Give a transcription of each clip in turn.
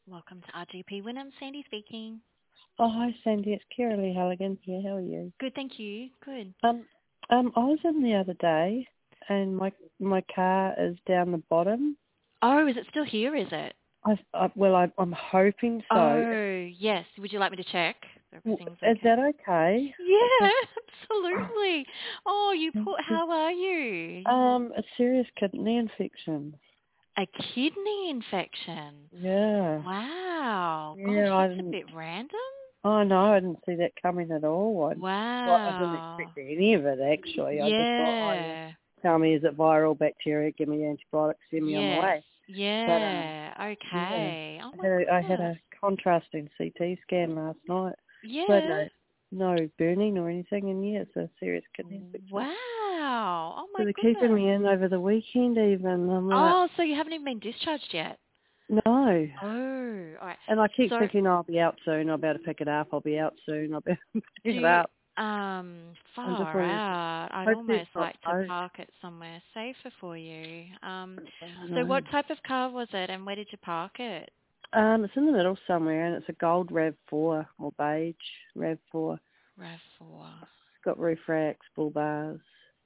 Welcome to RGP Wynnum. Sandy speaking. Oh, hi, Sandy. It's Kira Lee Halligan here. How are you? Good, thank you. Good. I was in the other day, and my car is down the bottom. Oh, is it still here, is it? I'm hoping so. Oh, yes. Would you like me to check? Everything's Is okay. that okay? Yeah, absolutely. Oh, how are you? A serious kidney infection. A kidney infection. Yeah. Wow. Gosh, Yeah, I that's a didn't. bit random. Oh no, I didn't see that coming at all. I didn't Wow. expect any of it actually. I just thought, oh yeah, Yeah. tell me is it viral, bacteria? Give me antibiotics, send me on my Yes. way. But Yeah. yeah. Okay. Oh my I had goodness. a contrasting CT scan last night. So I had Yeah. no burning or anything, and yeah, it's a serious kidney infection. Wow. Oh So my they're keeping goodness. me in over the weekend even. I'm like, Oh, so you haven't even been discharged yet? no. Oh, all right. And I keep So thinking, I'll be out soon, I'll be able to pick it up, I'll be out soon, I'll be able to pick do it you, up. I'm just far wondering, out. I'd hopefully it's almost not like to smoke. park it somewhere safer for you. I So know. what type of car was it and where did you park it? It's in the middle somewhere, and it's a gold RAV4 or beige RAV4. It's RAV4. got roof racks, bull bars.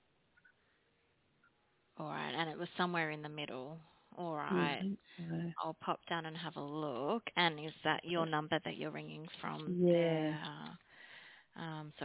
All right, and it was somewhere in the middle. All Yeah, I right. think so. I'll pop down and have a look. And is that your number that you're ringing from Yeah. there? So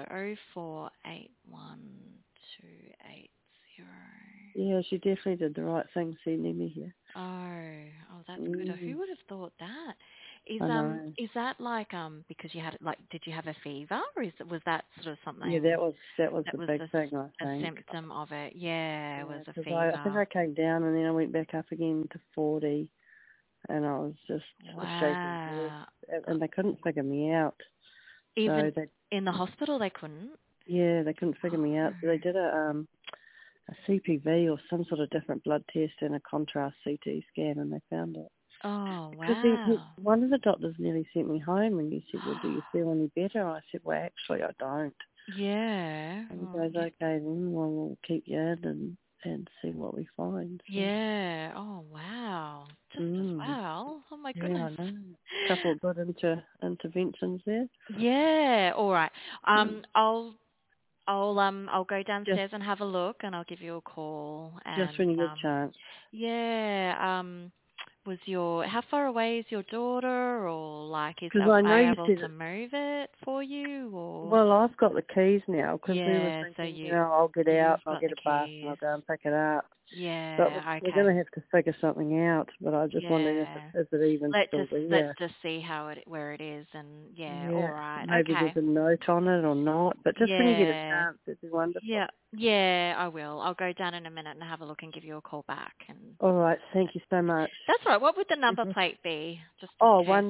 04812880. Yeah, she definitely did the right thing sending me here. That's good. Mm, Who would have thought that? I know. Is that like because you had like did you have a fever or was that sort of Yeah, something that was that the was big thing, I a think. symptom of it? Yeah, it was Yeah, a because I think fever. I came down and then I went back up again to 40, and I was just a shaking mess, Wow. and they couldn't figure me out. Even So in the hospital they couldn't. they couldn't figure me out. So they did a CPV or some sort of different blood test and a contrast CT scan, and they found it. Oh, Because wow. one of the doctors nearly sent me home, and he said, "Well, do you feel any better?" I said, "Well, actually, I don't." Yeah. And he Oh, goes, "Okay, then well, we'll keep you in and see what we find." So, yeah. Oh, wow. Just as mm, well. Oh my yeah, goodness. I know. Couple of good interventions there. Yeah. All right. Mm. I'll go Just downstairs and have a look, and I'll give you a call. just And when you get a chance. yeah. How far away is your daughter, or like, Because I am know I you able said to it. move it for you, or Well, I've got the keys now because we were yeah? So thinking, I'll get out you've and I'll got get the a bus and I'll keys. go and pick it up. But Yeah. we're Okay. going to have to figure something out. But I was just wondering if Yeah. is it even still Let's there? just see where it is, and yeah. Yeah, All right. maybe there's Okay. a note on it or not. But just when you get a Yeah. chance, it'd be wonderful. Yeah. Yeah. I will. I'll go down in a minute and have a look and give you a call back. And All right, thank you so much. that's all right. What would the number hmm plate be, just in Oh, case?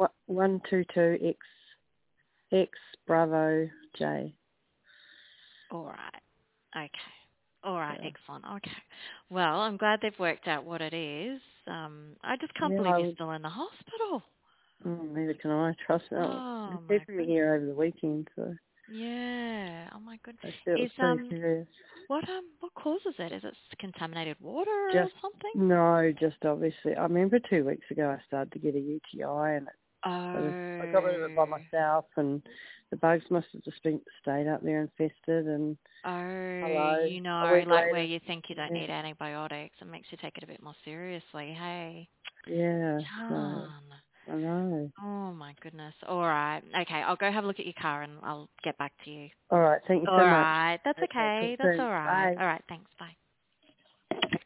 122 X Bravo J. All right. Okay. All right. Yeah, Excellent. Okay. Well, I'm glad they've worked out what it is. I just can't yeah. believe you're still in the hospital. Neither can I. Trust me. They're Oh my keeping me goodness. here over the weekend, so Yeah. Oh my goodness. I feel it was Is pretty serious. what causes it? Is it contaminated water or Just something? no, just obviously. I remember 2 weeks ago I started to get a UTI, and I got rid of it by Oh. myself, and the bugs must have just been stayed up there infested. And Oh, hello, a you week know, like where later, you think you don't yeah, need antibiotics, it makes you take it a bit more seriously. Hey, yeah. So John. I know. Oh my goodness. All right. Okay, I'll go have a look at your car and I'll get back to you. All right, thank you All so much. right. That's Okay, talk okay. That's soon. all right. Bye. All right. Thanks. Bye.